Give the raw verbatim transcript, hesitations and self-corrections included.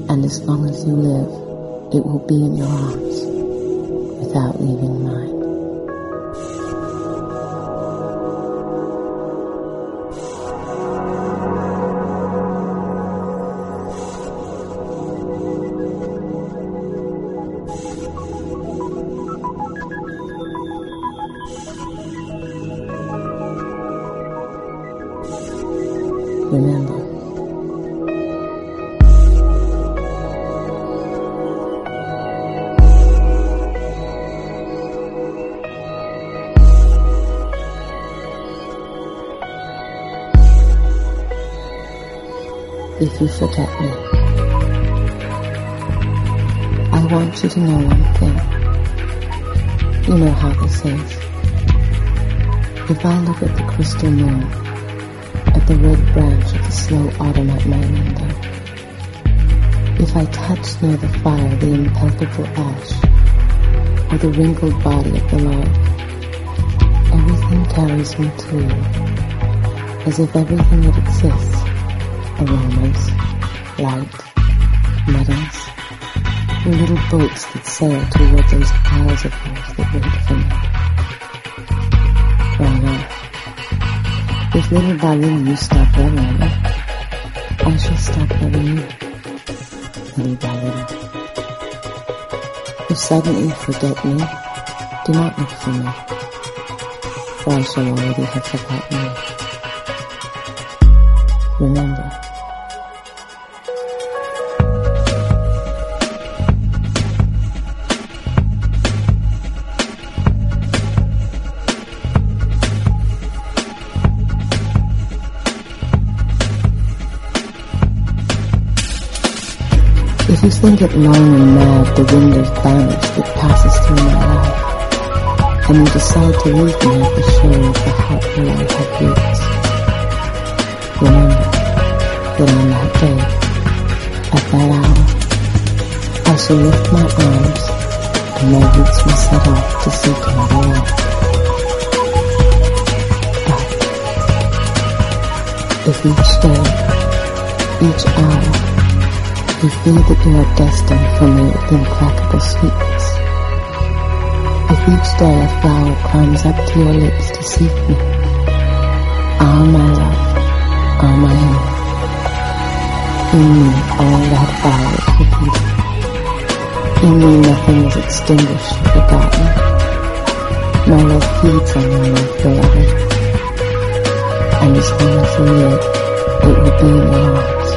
And as long as you live, it will be in your arms without leaving mine. Remember, if you forget me, I want you to know one thing. You know how this is. If I look at the crystal moon, at the red branch of the slow autumn at my window, if I touch near the fire the impalpable ash, or the wrinkled body of the lark, everything carries me to you, as if everything that exists, aromas, light, metals, were little boats that sail toward those eyes of yours that wait for me. Well, now, if little by little you stop loving me, I shall stop loving you, little by little. If suddenly you forget me, do not look for me, for I shall already have forgotten you. Remember, if you think it lone and mad the wind of balance that passes through my life, and you decide to leave me at the shore of the heart where I have roots, remember that on that day, at that hour, I shall lift my arms and my roots will set off to seek another life. But if each day, each hour, you feel that you are destined for me with implacable sweetness, if each day a flower climbs up to your lips to seek me, ah, my love, ah, my own, in me all that fire is repeated. In me nothing is extinguished or forgotten. My love feeds on your love forever, and as long as you live, it will be in your arms